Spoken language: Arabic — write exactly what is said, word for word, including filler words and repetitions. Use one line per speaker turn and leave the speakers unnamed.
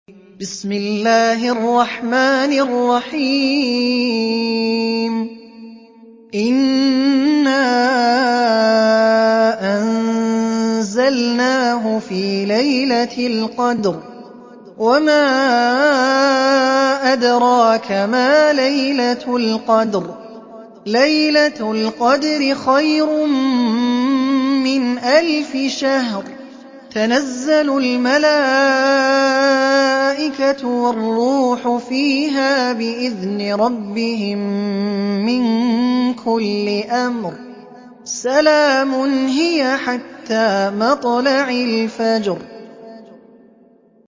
بسم الله الرحمن الرحيم إنا أنزلناه في ليلة القدر وما أدراك ما ليلة القدر ليلة القدر خير من ألف شهر تنزل الملائكة والروح فيها بإذن ربهم من كل أمر سلام هي حتى مطلع الفجر